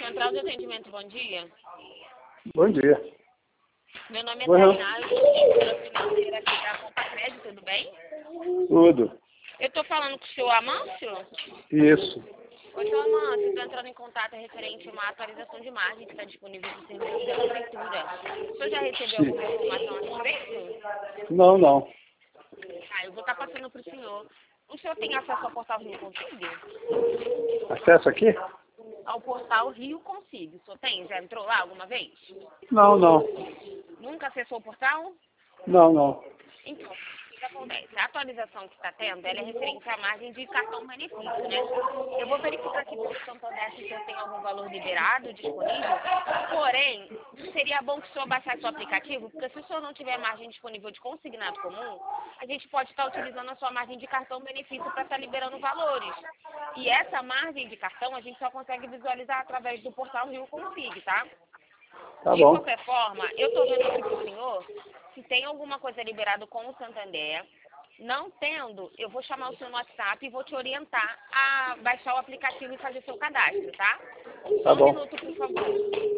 Central de Atendimento, bom dia. Bom dia. Meu nome é Tainá, eu sou diretora financeira aqui da Compacred, tudo bem? Tudo. Eu estou falando com o senhor Amâncio? Isso. Oi, senhor Amâncio, estou entrando em contato referente a uma atualização de margem que está disponível no serviço da prefeitura. O senhor já recebeu Sim. alguma informação a respeito? Não, não. Eu vou estar passando para o senhor. O senhor tem acesso ao portal Rio Consigo? Acesso aqui? Ao portal Rio Consigo. O senhor tem? Já entrou lá alguma vez? Não, não. Nunca acessou o portal? Não, não. Então, o que acontece? A atualização que está tendo, ela é referente à margem de cartão benefício, né? Eu vou verificar aqui pelo Santander se o senhor tem algum valor liberado, disponível. Porém, seria bom que o senhor baixasse o aplicativo, porque se o senhor não tiver margem disponível de consignado comum, a gente pode estar utilizando a sua margem de cartão benefício para estar liberando valores. E essa margem de cartão a gente só consegue visualizar através do portal Rio Consigo, tá? Tá De bom. qualquer forma, eu estou vendo aqui para o senhor se tem alguma coisa liberado com o Santander. Não tendo, eu vou chamar o senhor no WhatsApp e vou te orientar a baixar o aplicativo e fazer seu cadastro, tá? Tá Só um bom. minuto, por favor.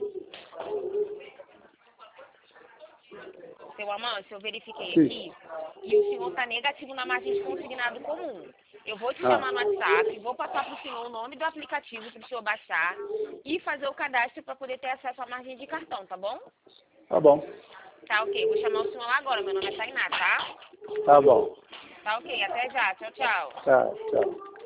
Seu Amâncio, eu verifiquei Sim. aqui e o senhor está negativo na margem de consignado comum. Eu vou te Ah. chamar no WhatsApp, vou passar para o senhor o nome do aplicativo para o senhor baixar e fazer o cadastro para poder ter acesso à margem de cartão, tá bom? Tá bom. Tá ok, vou chamar o senhor lá agora, meu nome é Tainá, tá? Tá bom. Tá ok, até já, tchau, tchau. Tá, tchau.